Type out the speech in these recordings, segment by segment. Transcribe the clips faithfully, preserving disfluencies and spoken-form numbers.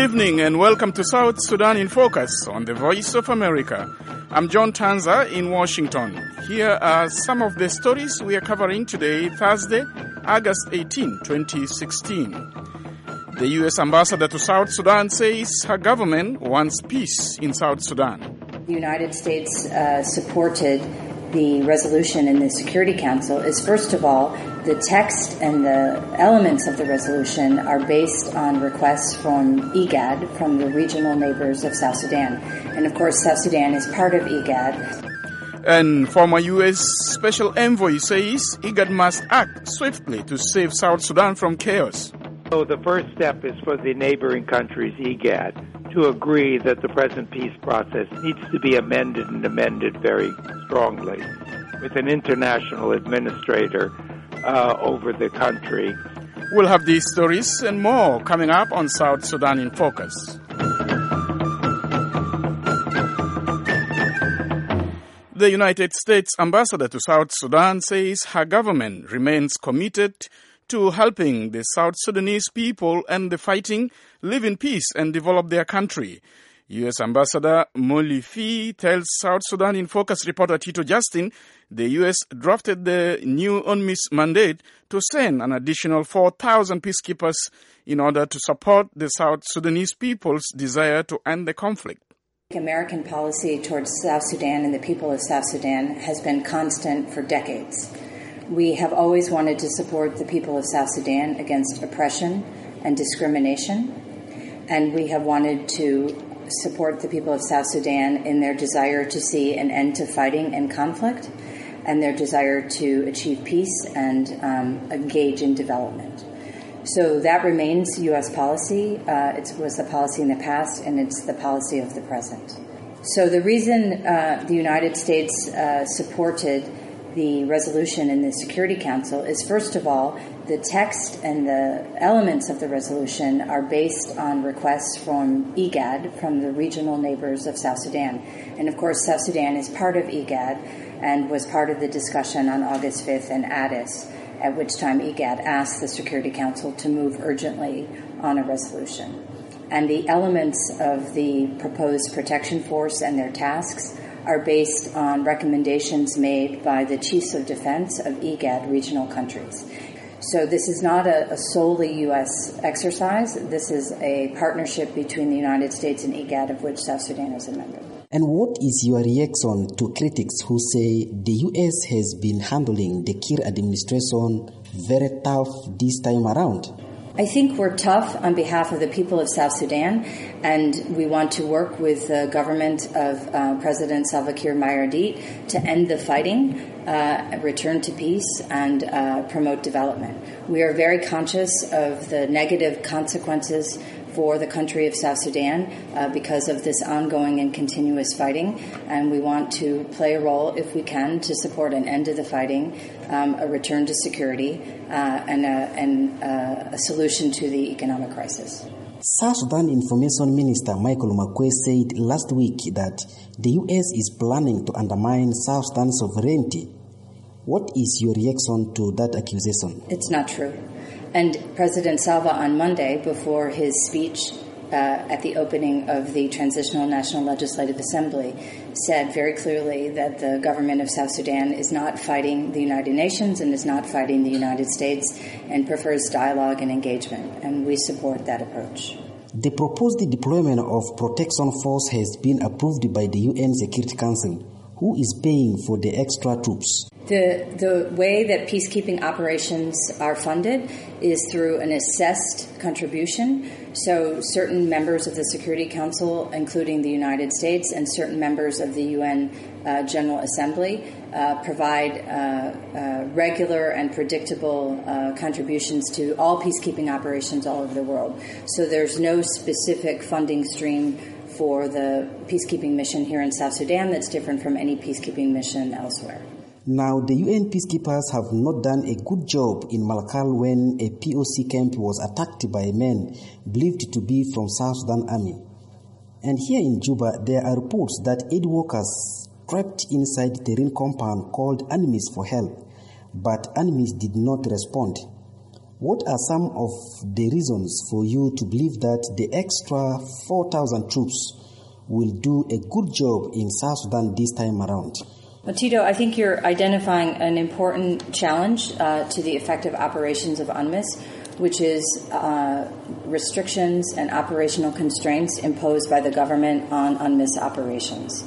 evening and welcome to South Sudan in Focus on the Voice of America. I'm John Tanza in Washington. Here are some of the stories we are covering today, Thursday, August eighteenth, twenty sixteen. The U S ambassador to South Sudan says her government wants peace in South Sudan. The United States uh, supported the resolution in the Security Council is, first of all, the text and the elements of the resolution are based on requests from I G A D, from the regional neighbors of South Sudan. And of course, South Sudan is part of I G A D. And former U S Special Envoy says I G A D must act swiftly to save South Sudan from chaos. So the first step is for the neighboring countries, I G A D, to agree that the present peace process needs to be amended and amended very strongly with an international administrator uh, over the country. We'll have these stories and more coming up on South Sudan in Focus. The United States ambassador to South Sudan says her government remains committed to helping the South Sudanese people and the fighting live in peace and develop their country. U S Ambassador Molly Fee tells South Sudan in Focus reporter Tito Justin the U S drafted the new UNMISS mandate to send an additional four thousand peacekeepers in order to support the South Sudanese people's desire to end the conflict. American policy towards South Sudan and the people of South Sudan has been constant for decades. We have always wanted to support the people of South Sudan against oppression and discrimination, and we have wanted to support the people of South Sudan in their desire to see an end to fighting and conflict, and their desire to achieve peace and um, engage in development. So that remains U S policy. Uh, it was the policy in the past, and it's the policy of the present. So the reason uh, the United States uh, supported the resolution in the Security Council is, first of all, the text and the elements of the resolution are based on requests from I G A D, from the regional neighbors of South Sudan. And of course, South Sudan is part of I G A D and was part of the discussion on August fifth in Addis, at which time I G A D asked the Security Council to move urgently on a resolution. And the elements of the proposed protection force and their tasks are based on recommendations made by the chiefs of defense of I G A D regional countries. So this is not a, a solely U S exercise. This is a partnership between the United States and I G A D, of which South Sudan is a member. And what is your reaction to critics who say the U S has been handling the Kiir administration very tough this time around? I think we're tough on behalf of the people of South Sudan, and we want to work with the government of uh, President Salva Kiir Mayardit to end the fighting, uh, return to peace, and uh, promote development. We are very conscious of the negative consequences for the country of South Sudan uh, because of this ongoing and continuous fighting, and we want to play a role, if we can, to support an end to the fighting, um, a return to security, uh, and, a, and uh, a solution to the economic crisis. South Sudan Information Minister Michael Makuei said last week that the U S is planning to undermine South Sudan's sovereignty. What is your reaction to that accusation? It's not true. And President Salva on Monday, before his speech uh, at the opening of the Transitional National Legislative Assembly, said very clearly that the government of South Sudan is not fighting the United Nations and is not fighting the United States and prefers dialogue and engagement, and we support that approach. The proposed deployment of protection force has been approved by the U N Security Council. Who is paying for the extra troops? The the way that peacekeeping operations are funded is through an assessed contribution. So certain members of the Security Council, including the United States, and certain members of the U N uh, General Assembly uh, provide uh, uh, regular and predictable uh, contributions to all peacekeeping operations all over the world. So there's no specific funding stream for the peacekeeping mission here in South Sudan that's different from any peacekeeping mission elsewhere. Now, the U N peacekeepers have not done a good job in Malakal when a P O C camp was attacked by men believed to be from South Sudan Army. And here in Juba, there are reports that aid workers trapped inside the terrain compound called Enemies for Help, but Enemies did not respond. What are some of the reasons for you to believe that the extra four thousand troops will do a good job in South Sudan this time around? Well, Tito, I think you're identifying an important challenge uh, to the effective operations of UNMISS, which is uh, restrictions and operational constraints imposed by the government on UNMISS operations.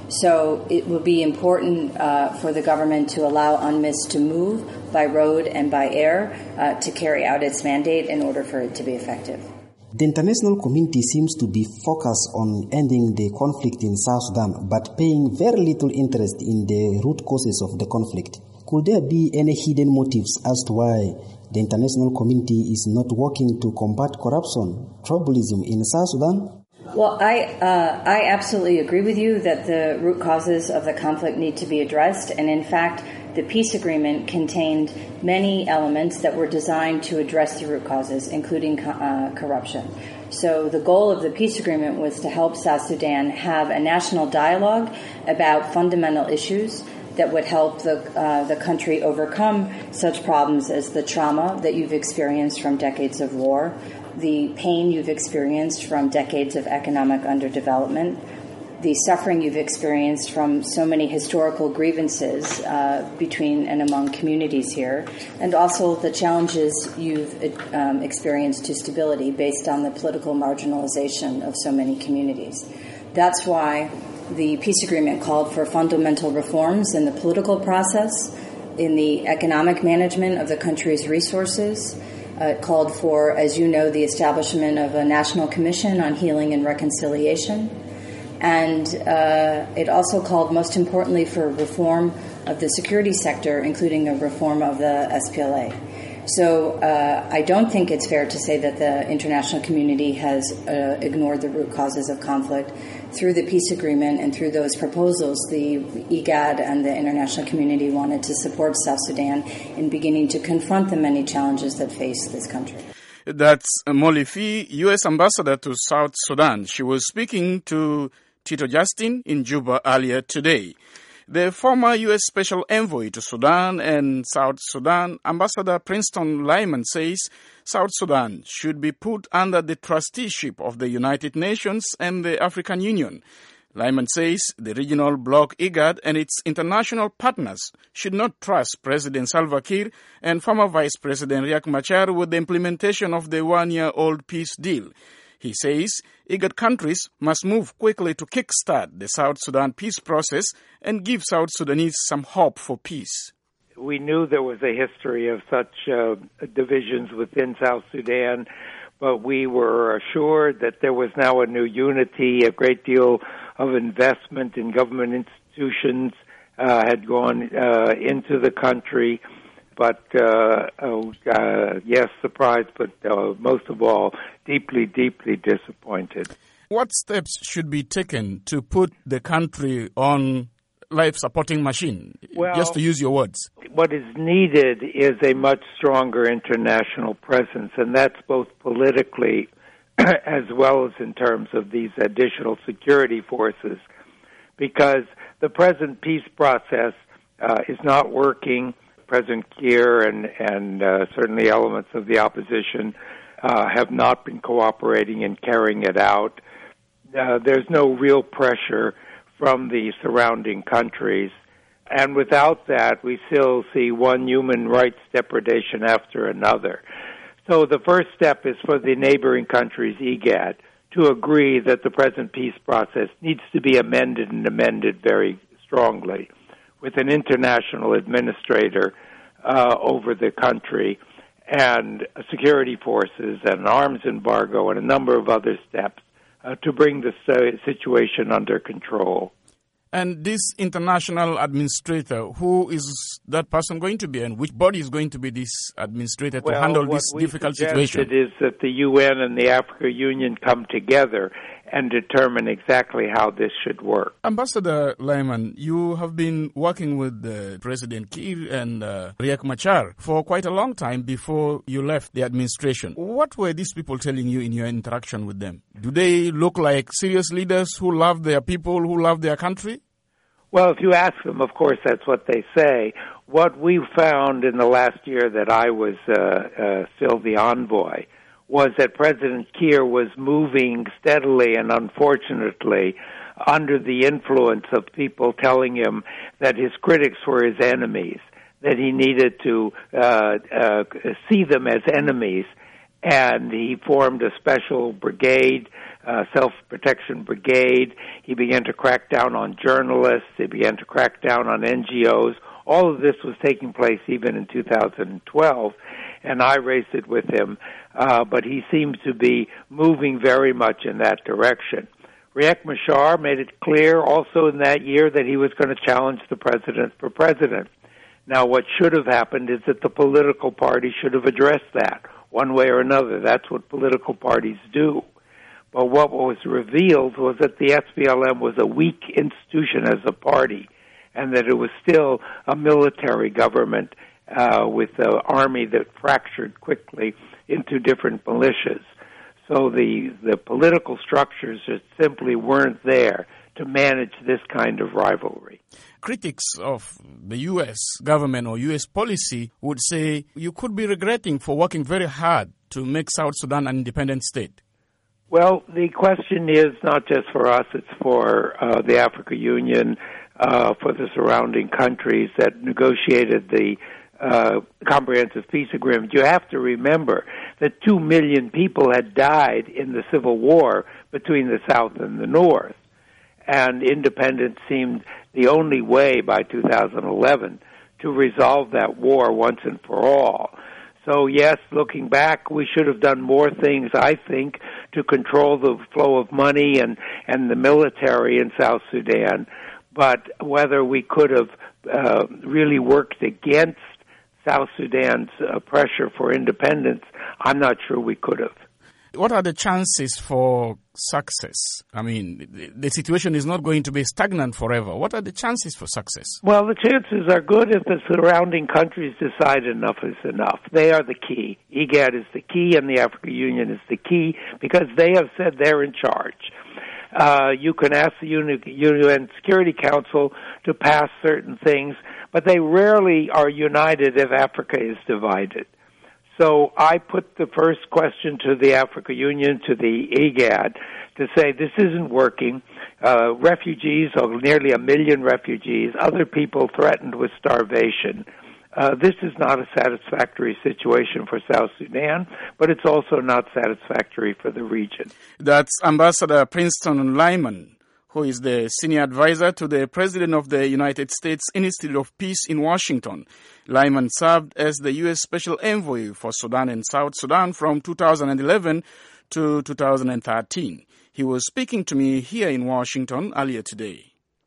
So it will be important uh, for the government to allow UNMISS to move by road and by air uh, to carry out its mandate in order for it to be effective. The international community seems to be focused on ending the conflict in South Sudan, but paying very little interest in the root causes of the conflict. Could there be any hidden motives as to why the international community is not working to combat corruption, tribalism in South Sudan? Well, I uh, I absolutely agree with you that the root causes of the conflict need to be addressed, and in fact, the peace agreement contained many elements that were designed to address the root causes, including uh, corruption. So the goal of the peace agreement was to help South Sudan have a national dialogue about fundamental issues that would help the uh, the country overcome such problems as the trauma that you've experienced from decades of war, the pain you've experienced from decades of economic underdevelopment, the suffering you've experienced from so many historical grievances uh, between and among communities here, and also the challenges you've um, experienced to stability based on the political marginalization of so many communities. That's why the peace agreement called for fundamental reforms in the political process, in the economic management of the country's resources. Uh, it called for, as you know, the establishment of a national commission on healing and reconciliation. And uh, it also called, most importantly, for reform of the security sector, including a reform of the S P L A. So uh, I don't think it's fair to say that the international community has uh, ignored the root causes of conflict. Through the peace agreement and through those proposals, the I G A D and the international community wanted to support South Sudan in beginning to confront the many challenges that face this country. That's Molly Fee, U S Ambassador to South Sudan. She was speaking to Tito Justin in Juba earlier today. The former U S Special Envoy to Sudan and South Sudan, Ambassador Princeton Lyman, says South Sudan should be put under the trusteeship of the United Nations and the African Union. Lyman says the regional bloc I G A D and its international partners should not trust President Salva Kiir and former Vice President Riek Machar with the implementation of the one-year-old peace deal. He says I G A D countries must move quickly to kickstart the South Sudan peace process and give South Sudanese some hope for peace. We knew there was a history of such uh, divisions within South Sudan, but we were assured that there was now a new unity. A great deal of investment in government institutions uh, had gone uh, into the country. But, uh, oh, uh, yes, surprised, but uh, most of all, deeply, deeply disappointed. What steps should be taken to put the country on life-supporting machine, well, just to use your words? What is needed is a much stronger international presence, and that's both politically as well as in terms of these additional security forces, because the present peace process uh, is not working. President Kiir and, and uh, certainly elements of the opposition uh, have not been cooperating in carrying it out. Uh, there's no real pressure from the surrounding countries. And without that, we still see one human rights depredation after another. So the first step is for the neighboring countries, I G A D, to agree that the present peace process needs to be amended and amended very strongly, with an international administrator uh, over the country and security forces and an arms embargo and a number of other steps uh, to bring the situation under control. And this international administrator, who is that person going to be, and which body is going to be this administrator to well, handle this difficult situation? What we suggested is that the U N and the African Union come together and determine exactly how this should work. Ambassador Lyman, you have been working with uh, President Kiir and uh, Riek Machar for quite a long time before you left the administration. What were these people telling you in your interaction with them? Do they look like serious leaders who love their people, who love their country? Well, if you ask them, of course, that's what they say. What we found in the last year that I was uh, uh, still the envoy was that President Kiir was moving steadily and unfortunately under the influence of people telling him that his critics were his enemies, that he needed to uh, uh, see them as enemies. And he formed a special brigade, uh, self-protection brigade. He began to crack down on journalists. He began to crack down on N G Os. All of this was taking place even in two thousand twelve, and I raised it with him. Uh, but he seems to be moving very much in that direction. Riek Machar made it clear also in that year that he was going to challenge the president for president. Now, what should have happened is that the political party should have addressed that one way or another. That's what political parties do. But what was revealed was that the S P L M was a weak institution as a party, and that it was still a military government uh, with an army that fractured quickly into different militias. So the, the political structures just simply weren't there to manage this kind of rivalry. Critics of the U S government or U S policy would say you could be regretting for working very hard to make South Sudan an independent state. Well, the question is not just for us, it's for uh, the African Union, uh, for the surrounding countries that negotiated the uh, Comprehensive Peace Agreement. You have to remember that two million people had died in the civil war between the South and the North. And independence seemed the only way by two thousand eleven to resolve that war once and for all. So, yes, looking back, we should have done more things, I think, to control the flow of money and, and the military in South Sudan. But whether we could have uh, really worked against South Sudan's uh, pressure for independence, I'm not sure we could have. What are the chances for success? I mean, the, the situation is not going to be stagnant forever. What are the chances for success? Well, the chances are good if the surrounding countries decide enough is enough. They are the key. IGAD is the key, and the African Union is the key, because they have said they're in charge. Uh, you can ask the U N Security Council to pass certain things, but they rarely are united if Africa is divided. So I put the first question to the African Union, to the IGAD, to say this isn't working. Uh, refugees, or nearly a million refugees, other people threatened with starvation. Uh, this is not a satisfactory situation for South Sudan, but it's also not satisfactory for the region. That's Ambassador Princeton Lyman, who is the senior advisor to the President of the United States Institute of Peace in Washington. Lyman served as the U S Special Envoy for Sudan and South Sudan from two thousand eleven to two thousand thirteen. He was speaking to me here in Washington earlier today.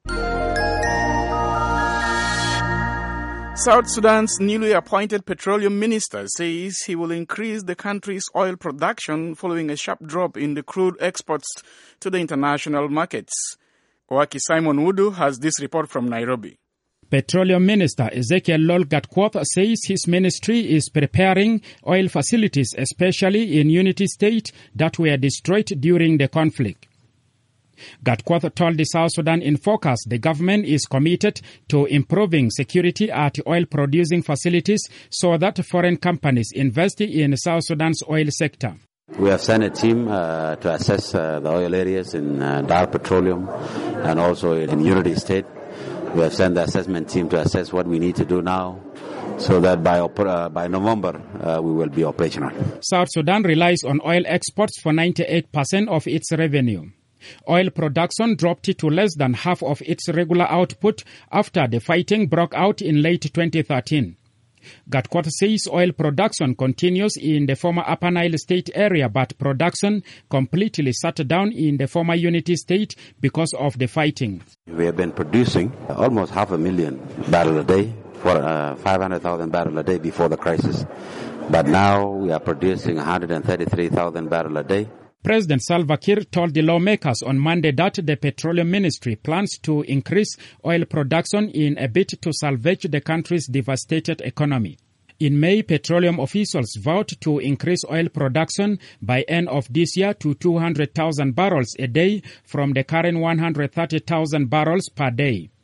South Sudan's newly appointed petroleum minister says he will increase the country's oil production following a sharp drop in the crude exports to the international markets. Owaki Simon Wudu has this report from Nairobi. Petroleum Minister Ezekiel Lol Gatkuoth says his ministry is preparing oil facilities, especially in Unity State, that were destroyed during the conflict. Gatkuoth told the South Sudan in Focus the government is committed to improving security at oil-producing facilities so that foreign companies invest in South Sudan's oil sector. We have sent a team uh, to assess uh, the oil areas in uh, Dar Petroleum and also in Unity State. We have sent the assessment team to assess what we need to do now so that by uh, by November uh, we will be operational. South Sudan relies on oil exports for ninety-eight percent of its revenue. Oil production dropped to less than half of its regular output after the fighting broke out in late twenty thirteen. Gatkuoth says oil production continues in the former Upper Nile State area, but production completely shut down in the former Unity State because of the fighting. We have been producing almost half a million barrels a day, for uh, five hundred thousand barrels a day before the crisis. But now we are producing one hundred thirty-three thousand barrels a day. President Salva Kiir told the lawmakers on Monday that the Petroleum Ministry plans to increase oil production in a bid to salvage the country's devastated economy. In May, petroleum officials vowed to increase oil production by end of this year to two hundred thousand barrels a day from the current one hundred thirty thousand barrels per day.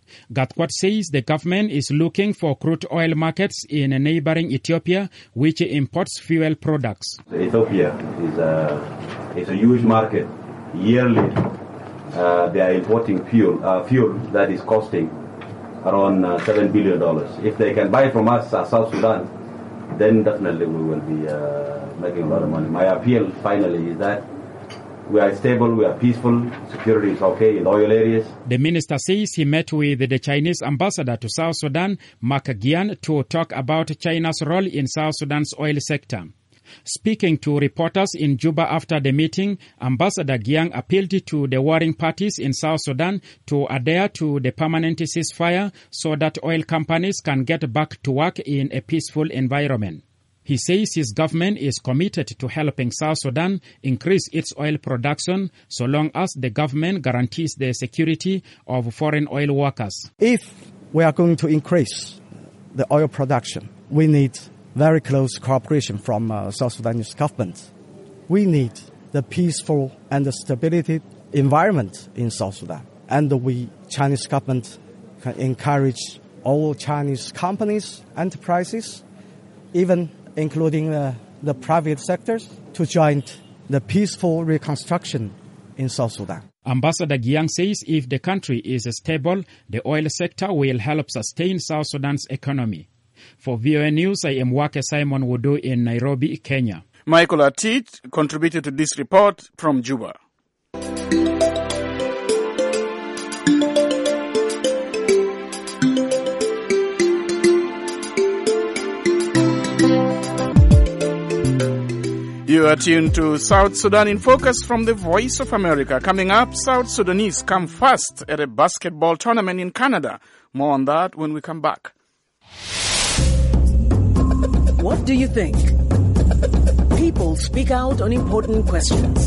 Gatquat says the government is looking for crude oil markets in neighboring Ethiopia, which imports fuel products. Ethiopia is a, is a huge market. Yearly, uh, they are importing fuel, uh, fuel that is costing around uh, seven billion dollars. If they can buy from us, uh, South Sudan, then definitely we will be uh, making a lot of money. My appeal finally is that we are stable, we are peaceful, security is okay in oil areas. The minister says he met with the Chinese ambassador to South Sudan, Mark Gian, to talk about China's role in South Sudan's oil sector. Speaking to reporters in Juba after the meeting, Ambassador Giang appealed to the warring parties in South Sudan to adhere to the permanent ceasefire so that oil companies can get back to work in a peaceful environment. He says his government is committed to helping South Sudan increase its oil production so long as the government guarantees the security of foreign oil workers. If we are going to increase the oil production, we need very close cooperation from uh, South Sudanese government. We need the peaceful and the stability environment in South Sudan. And we, Chinese government, can encourage all Chinese companies, enterprises, even including uh, the private sectors, to join the peaceful reconstruction in South Sudan. Ambassador Giang says if the country is stable, the oil sector will help sustain South Sudan's economy. For V O A News, I am Wake Simon Wudu in Nairobi, Kenya. Michael Atit contributed to this report from Juba. You are tuned to South Sudan in Focus from the Voice of America. Coming up, South Sudanese come first at a basketball tournament in Canada. More on that when we come back. What do you think? People speak out on important questions.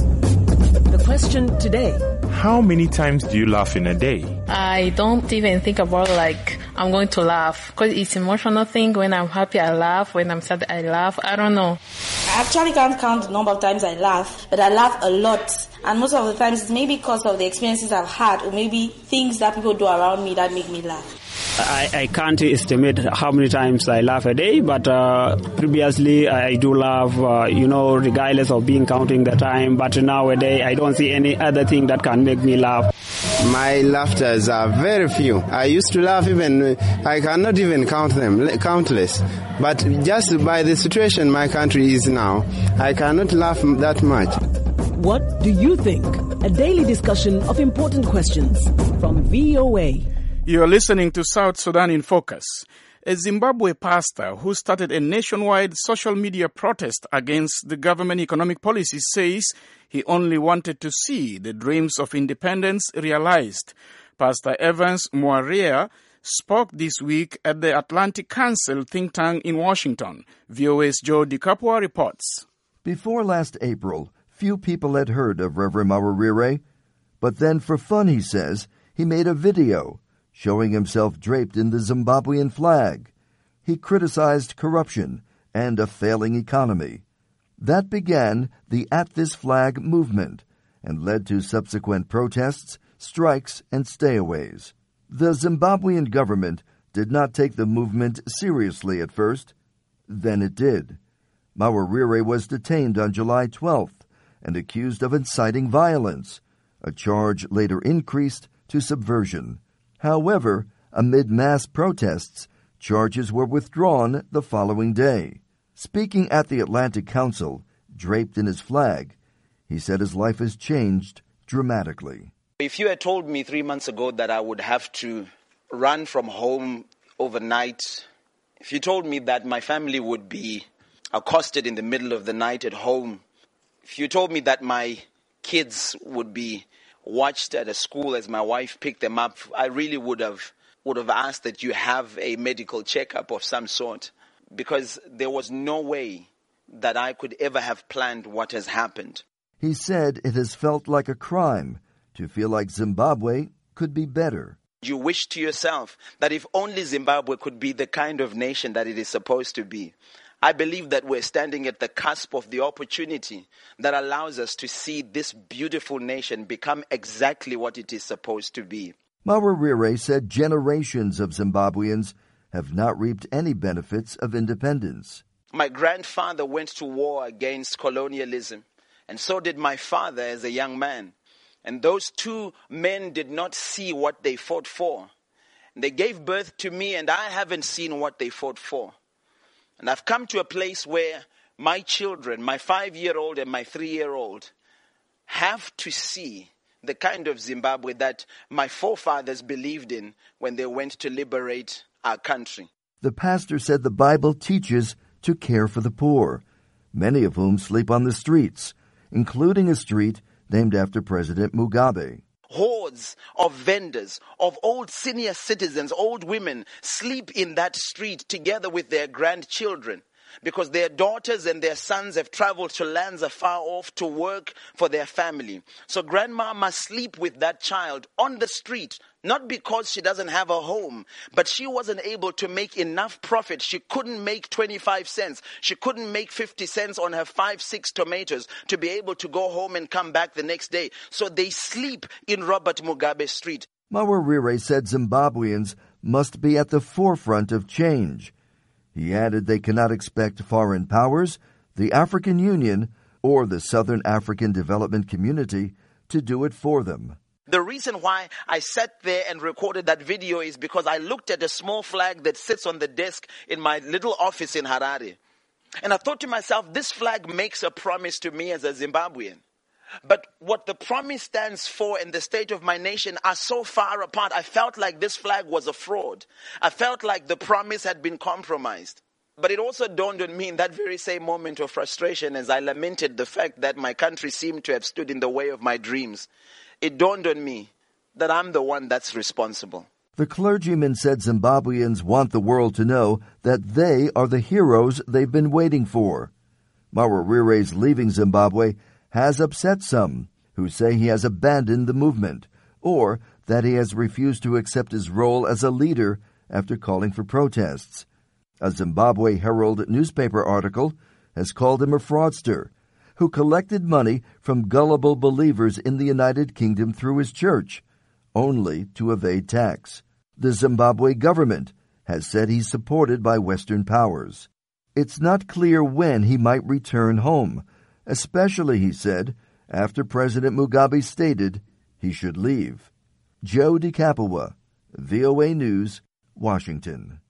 The question today: how many times do you laugh in a day? I don't even think about like I'm going to laugh because it's an emotional thing. When I'm happy, I laugh. When I'm sad, I laugh. I don't know. I actually can't count the number of times I laugh, but I laugh a lot. And most of the times it's maybe because of the experiences I've had or maybe things that people do around me that make me laugh. I, I can't estimate how many times I laugh a day, but uh, previously I do laugh, uh, you know, regardless of being counting the time. But nowadays I don't see any other thing that can make me laugh. My laughters are very few. I used to laugh even, I cannot even count them, countless. But just by the situation my country is now, I cannot laugh that much. What do you think? A daily discussion of important questions from V O A. You are listening to South Sudan in Focus. A Zimbabwe pastor who started a nationwide social media protest against the government economic policies says he only wanted to see the dreams of independence realized. Pastor Evans Mwaria spoke this week at the Atlantic Council think tank in Washington. V O A's Joe DiCapua reports. Before last April, few people had heard of Reverend Mwaria, but then for fun, he says, he made a video showing himself draped in the Zimbabwean flag. He criticized corruption and a failing economy. That began the At This Flag movement and led to subsequent protests, strikes, and stayaways. The Zimbabwean government did not take the movement seriously at first. Then it did. Mwaria was detained on July twelfth and accused of inciting violence, a charge later increased to subversion. However, amid mass protests, charges were withdrawn the following day. Speaking at the Atlantic Council, draped in his flag, he said his life has changed dramatically. If you had told me three months ago that I would have to run from home overnight, if you told me that my family would be accosted in the middle of the night at home, if you told me that my kids would be watched at a school as my wife picked them up, I really would have would have asked that you have a medical checkup of some sort, because there was no way that I could ever have planned what has happened. He said it has felt like a crime to feel like Zimbabwe could be better. You wish to yourself that if only Zimbabwe could be the kind of nation that it is supposed to be. I believe that we're standing at the cusp of the opportunity that allows us to see this beautiful nation become exactly what it is supposed to be. Mawarire said generations of Zimbabweans have not reaped any benefits of independence. My grandfather went to war against colonialism, and so did my father as a young man. And those two men did not see what they fought for. They gave birth to me, and I haven't seen what they fought for. And I've come to a place where my children, my five-year-old and my three-year-old, have to see the kind of Zimbabwe that my forefathers believed in when they went to liberate our country. The pastor said the Bible teaches to care for the poor, many of whom sleep on the streets, including a street named after President Mugabe. Hordes of vendors, of old senior citizens, old women, sleep in that street together with their grandchildren because their daughters and their sons have traveled to lands afar off to work for their family. So grandma must sleep with that child on the street, not because she doesn't have a home, but she wasn't able to make enough profit. She couldn't make twenty-five cents. She couldn't make fifty cents on her five, six tomatoes to be able to go home and come back the next day. So they sleep in Robert Mugabe Street. Mawarire said Zimbabweans must be at the forefront of change. He added they cannot expect foreign powers, the African Union, or the Southern African Development Community to do it for them. The reason why I sat there and recorded that video is because I looked at a small flag that sits on the desk in my little office in Harare. And I thought to myself, this flag makes a promise to me as a Zimbabwean. But what the promise stands for and the state of my nation are so far apart. I felt like this flag was a fraud. I felt like the promise had been compromised. But it also dawned on me in that very same moment of frustration as I lamented the fact that my country seemed to have stood in the way of my dreams. It dawned on me that I'm the one that's responsible. The clergyman said Zimbabweans want the world to know that they are the heroes they've been waiting for. Mawarire's leaving Zimbabwe has upset some, who say he has abandoned the movement, or that he has refused to accept his role as a leader after calling for protests. A Zimbabwe Herald newspaper article has called him a fraudster who collected money from gullible believers in the United Kingdom through his church, only to evade tax. The Zimbabwe government has said he's supported by Western powers. It's not clear when he might return home, especially, he said, after President Mugabe stated he should leave. Joe DeCapua, V O A News, Washington.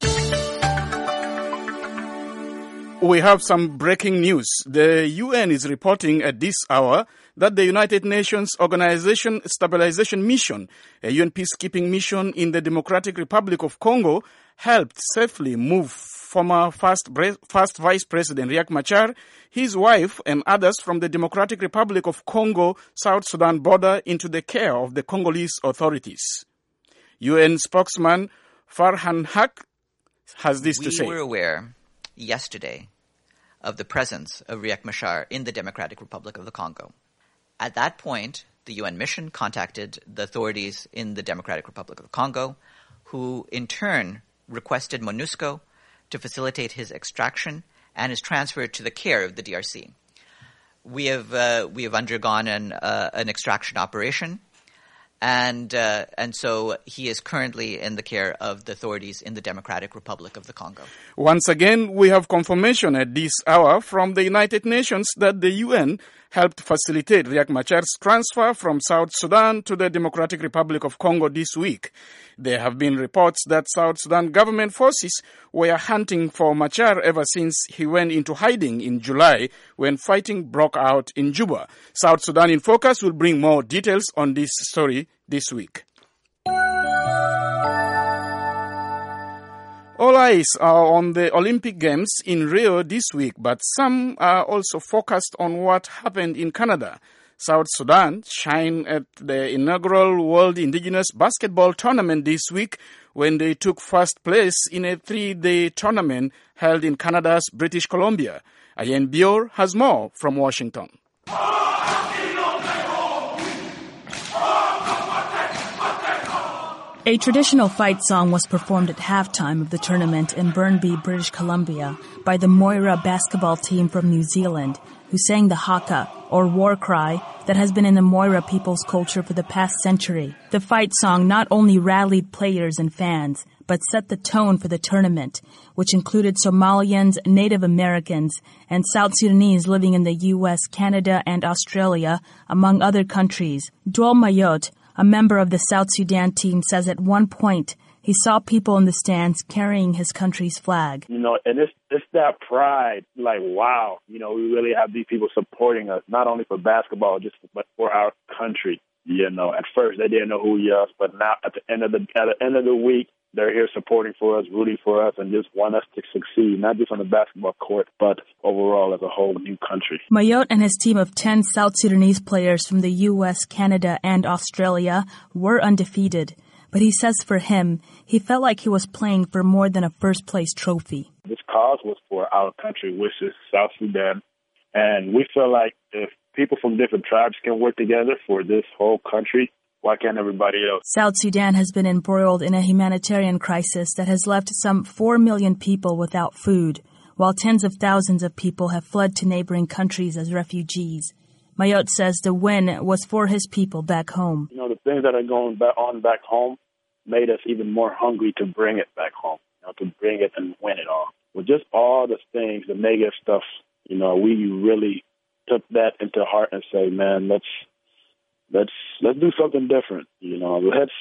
We have some breaking news. The U N is reporting at this hour that the United Nations Organization Stabilization Mission, a U N peacekeeping mission in the Democratic Republic of Congo, helped safely move former first, first Vice President Riek Machar, his wife, and others from the Democratic Republic of Congo, South Sudan border into the care of the Congolese authorities. U N spokesman Farhan Haq has this we to say. We were aware yesterday of the presence of Riek Machar in the Democratic Republic of the Congo. At that point, the U N mission contacted the authorities in the Democratic Republic of the Congo, who in turn requested MONUSCO to facilitate his extraction and his transfer to the care of the D R C. We have uh, we have undergone an uh, an extraction operation, and uh, and so he is currently in the care of the authorities in the Democratic Republic of the Congo. Once again, we have confirmation at this hour from the United Nations that the U N helped facilitate Riek Machar's transfer from South Sudan to the Democratic Republic of Congo this week. There have been reports that South Sudan government forces were hunting for Machar ever since he went into hiding in July when fighting broke out in Juba. South Sudan in Focus will bring more details on this story this week. All eyes are on the Olympic Games in Rio this week, but some are also focused on what happened in Canada. South Sudan shined at the inaugural World Indigenous Basketball Tournament this week when they took first place in a three-day tournament held in Canada's British Columbia. Ayen Bior has more from Washington. A traditional fight song was performed at halftime of the tournament in Burnaby, British Columbia, by the Moira basketball team from New Zealand, who sang the haka, or war cry, that has been in the Moira people's culture for the past century. The fight song not only rallied players and fans, but set the tone for the tournament, which included Somalians, Native Americans, and South Sudanese living in the U S, Canada, and Australia, among other countries. Dwell Mayot, a member of the South Sudan team, says at one point he saw people in the stands carrying his country's flag. You know, and it's, it's that pride, like, wow, you know, we really have these people supporting us, not only for basketball, just but for our country. You know, at first they didn't know who we are, but now at the end of the at the end of the week, they're here supporting for us, rooting for us, and just want us to succeed, not just on the basketball court, but overall as a whole new country. Mayot and his team of ten South Sudanese players from the U S, Canada, and Australia were undefeated. But he says for him, he felt like he was playing for more than a first-place trophy. This cause was for our country, which is South Sudan. And we feel like if people from different tribes can work together for this whole country, why can't everybody else? South Sudan has been embroiled in a humanitarian crisis that has left some four million people without food, while tens of thousands of people have fled to neighboring countries as refugees. Mayot says the win was for his people back home. You know, the things that are going back on back home made us even more hungry to bring it back home, you know, to bring it and win it all. With just all the things, the negative stuff, you know, we really took that into heart and say, man, let's let's let's do something different. You know, let's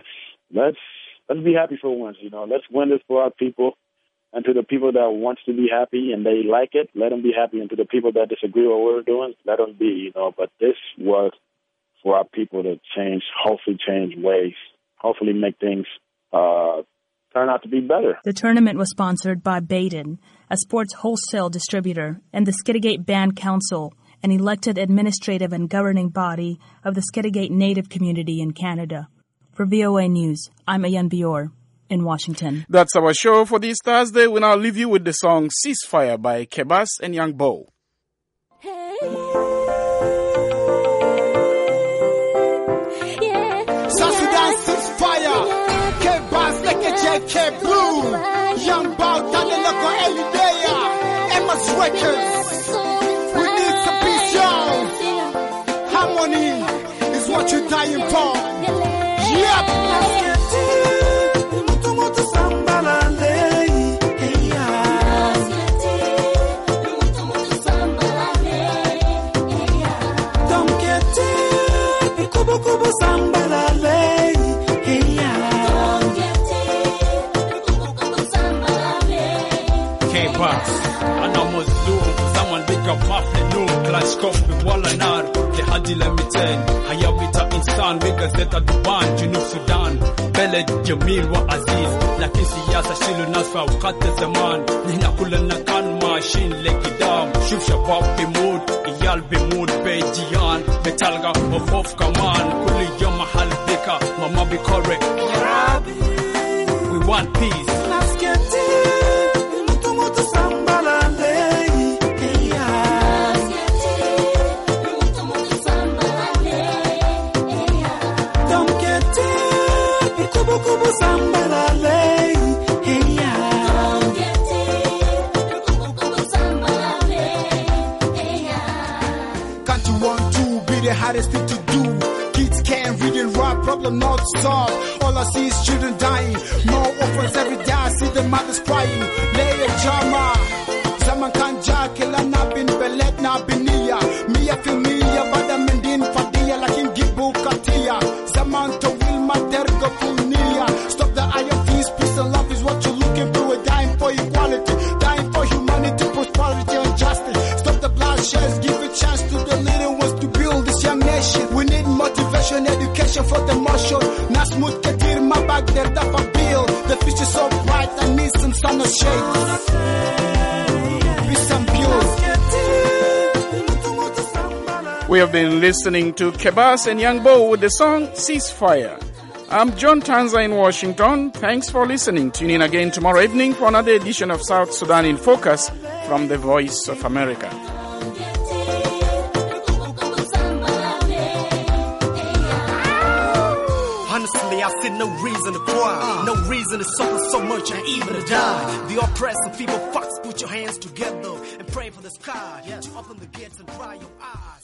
let's let's be happy for once. You know, let's win this for our people. And to the people that wants to be happy and they like it, let them be happy. And to the people that disagree with what we're doing, let them be, you know. But this was for our people to change, hopefully change ways, hopefully make things uh, turn out to be better. The tournament was sponsored by Baden, a sports wholesale distributor, and the Skidegate Band Council, an elected administrative and governing body of the Skidegate Native community in Canada. For V O A News, I'm Ayan Bior in Washington. That's our show for this Thursday. We now leave you with the song Ceasefire by Kebas and Young Bo. Hey. Yeah. South Sudan ceasefire. Kebas like a J K Blue. Young Bo, Taneloko Elidea. Emma's Records. We need some peace, y'all. Harmony is what you're dying for. Yep. لحد لمتين حياة بتا إنسان بغزة دبان جنوب سودان بلد جميل وعزيز لكن سياسة شيل الناس في أوقات الزمان نحن كلنا كان ماشيين لقدام شوف شباب بيموت عيال بيموت بيجيان بتلقى وخوف كمان كل يوم محل بكا ماما بيكوري We want peace. Let's get it. Mutu mutu sambalande. Can't you want to be the hardest thing to do? Kids can't read and write, problem not solved. All I see is children dying. No orphans every day, I see the mothers crying. Lay a drama. Zaman kanja kila na bin belet na binia. Mia feel mia bada mendin fadia lakin gibu katia. Zaman to will matergo funia. Stop the iron fist, peace and love is what you're looking for. We're dying for equality, dying for humanity, prosperity and justice. Stop the bloodshed, give a chance to the little ones to build this young nation. We need motivation, education for the motion. Nasmut ketir my back there dafa bill. The future so bright, I need some sun or shade. Peace and beauty. We have been listening to Kebas and Young Bo with the song Ceasefire. I'm John Tanza in Washington. Thanks for listening. Tune in again tomorrow evening for another edition of South Sudan in Focus from the Voice of America. Honestly, I see no reason to cry, no reason to suffer so much and even to die. The oppressed people, fucks, put your hands together and pray for the sky to open the gates and dry your eyes.